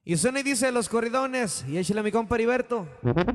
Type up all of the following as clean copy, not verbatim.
Y suena y dice Los Corridones. Y échale a mi compa Heriberto.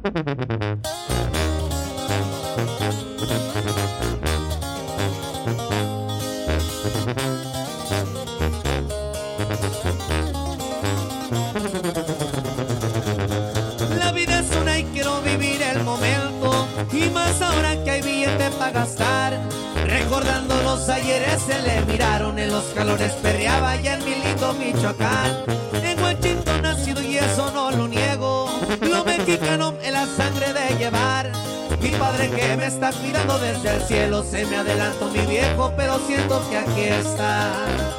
La vida es una y quiero vivir el momento, y más ahora que hay billete para gastar. Recordando los ayeres se le miraron, en los calores perreaba ya en mi lindo Michoacán. En Washington nacido y eso no lo niego, lo mexicano es la sangre de llevar. Mi padre que me está cuidando desde el cielo, se me adelantó mi viejo, pero siento que aquí está.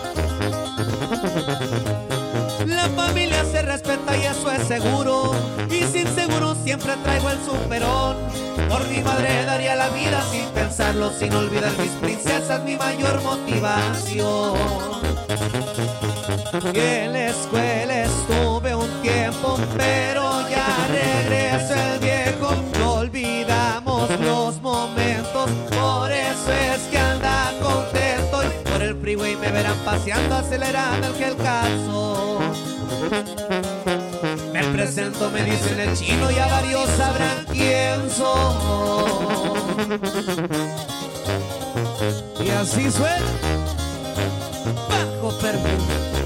La familia se respeta y eso es seguro, y sin seguro siempre traigo el superón. Por mi madre daría la vida sin pensarlo, sin olvidar mis princesas, mi mayor motivación. Y en la escuela estuve un tiempo, pero ya regreso el viejo. No olvidamos los momentos, por eso es que anda contento. Y por el freeway me verán paseando, acelerando el que el caso. Me presento, me dicen el chino, ya varios sabrán quién soy. Y así suena. Bajo perfil.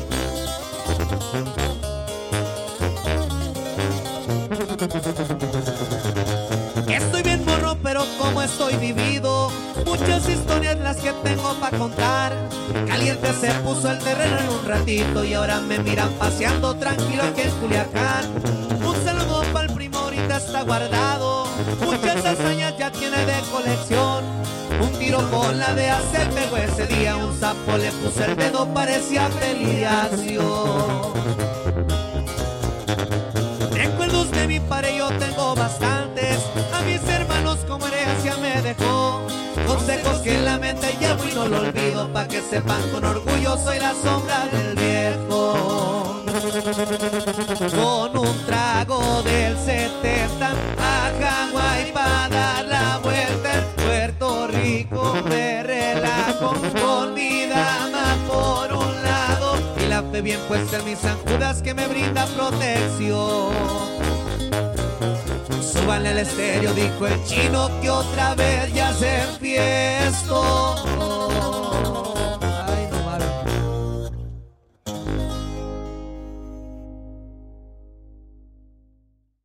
Estoy bien morro, pero como estoy vivido, muchas historias las que tengo para contar. Caliente se puso el terreno en un ratito, y ahora me miran paseando tranquilo aquí en Culiacán. Un saludo para el primo, ahorita está guardado, muchas hazañas ya tiene de colección. Un tiro con la de hacer pegó ese día, un sapo le puso el dedo, parecía filiación. Recuerdos de mi padre yo tengo bastantes, a mis hermanos como herencia me dejó. Consejos que en la mente llevo y no lo olvido, pa' que sepan con orgullo soy la sombra del viejo. Con un trago del 70 a Hawái pa' dar la vuelta, en Puerto Rico me relajo con mi dama por un lado, y la fe bien puesta en mis San Judas que me brinda protección. Súbanle el estéreo, dijo el chino, que otra vez ya se enfiestó.